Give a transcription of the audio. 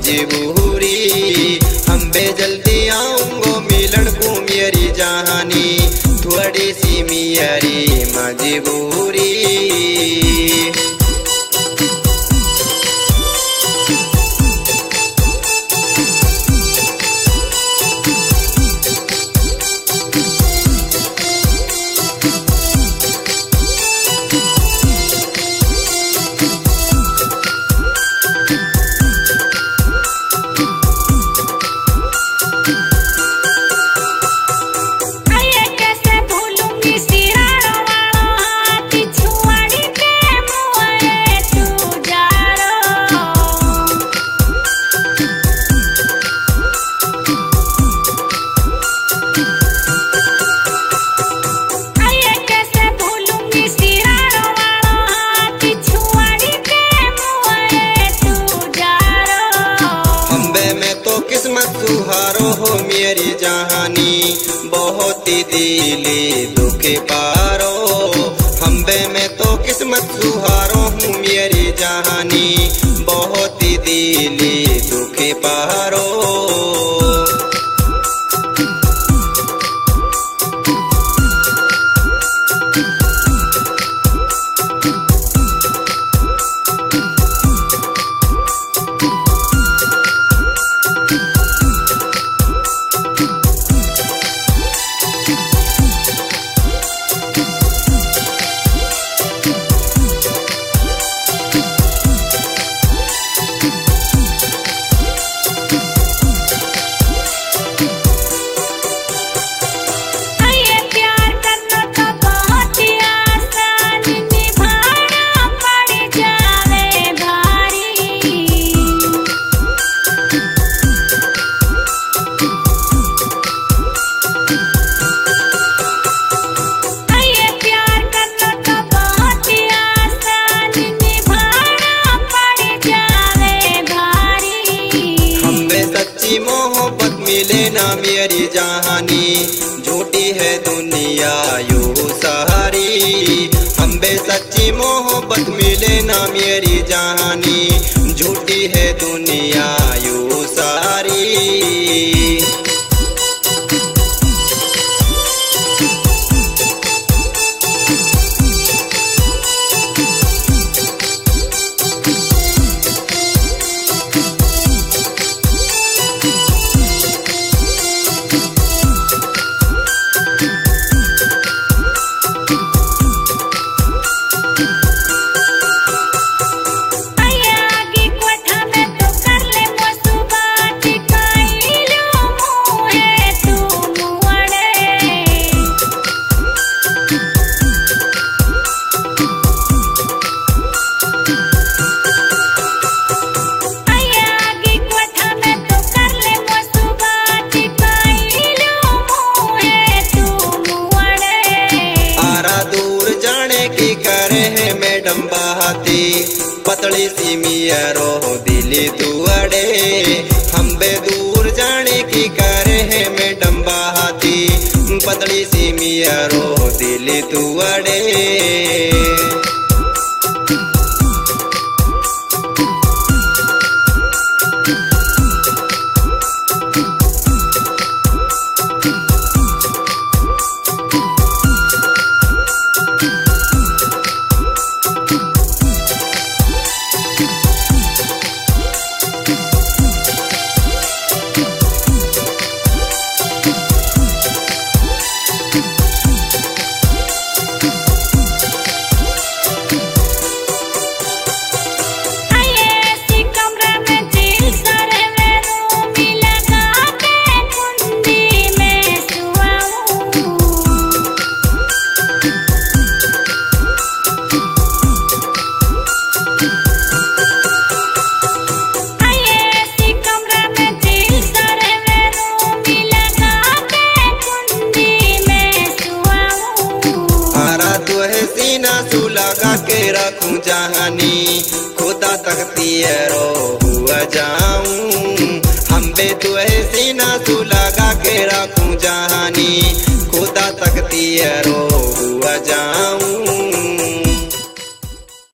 मजबूरी। हम बे जल्दी आऊंगो मिलन को मेरी जहानी, थोड़ी सी मेरी मजबूरी। सुहारो हो मेरी जहानी, बहुत ही दिली दुख पारो। हम्बे में तो किस्मत सुहारो हूँ मेरी जहानी, बहुत ही दिली दुख पारो। मोहब्बत मिले ना मेरी जहानी, झूठी है दुनिया यूं सारी। हम बे सच्ची मोहब्बत मिले ना मेरी जहानी, झूठी है दुनिया यूं सारी। मैडम बहाती पतली सी मियारो दिली दुआड़े, हम बे दूर जाने की करे है मैडम बहाती पतली सी मियारो दिली दुआड़े। रखूं जहानी खुदा तकती है रो हुआ जाऊं, हम बे तू सीना तू लगा के रखूं जहानी खुदा तकती है रो